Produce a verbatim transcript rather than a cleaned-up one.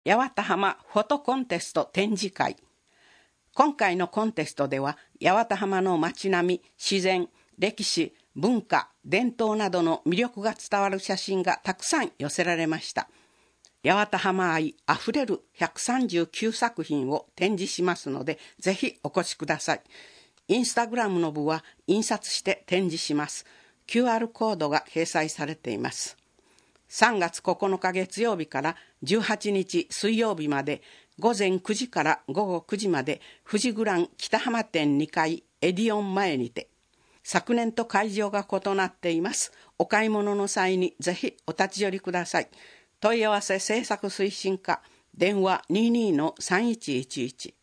八幡浜フォトコンテスト展示会。今回のコンテストでは、八幡浜の街並み、自然、歴史、文化、伝統などの魅力が伝わる写真がたくさん寄せられました。八幡浜愛あふれるひゃくさんじゅうきゅうさくひんを展示しますので、ぜひお越しください。インスタグラムの部は印刷して展示します。キューアール コードが掲載されています。さんがつここのか月曜日からじゅうはちにち水曜日まで、午前くじから午後くじまで、富士グラン北浜店にかいエディオン前にて。昨年と会場が異なっています。お買い物の際にぜひお立ち寄りください。問い合わせ制作推進課、電話 にじゅうにのさんいちいちいち。